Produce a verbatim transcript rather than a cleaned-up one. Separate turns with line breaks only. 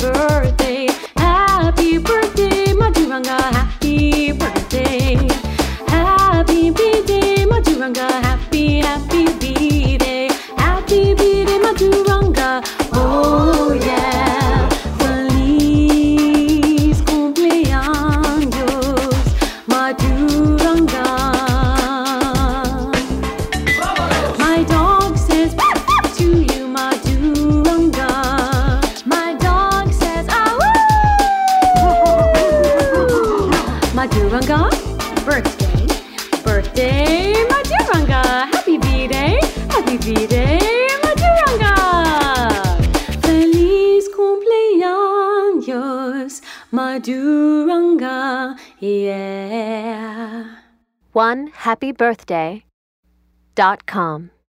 birthday, happy birthday, Madhuranga, happy birthday. Happy birthday, Madhuranga, happy, happy birthday. Happy birthday, Madhuranga, oh yeah. Feliz cumpleaños, Madhuranga. My dog says to you, Madhuranga. My dog says, ah woo! Madhuranga, birthday, birthday, Madhuranga. Happy birthday, happy birthday, Madhuranga. Feliz cumpleaños, Madhuranga, yeah.
one happy birthday dot com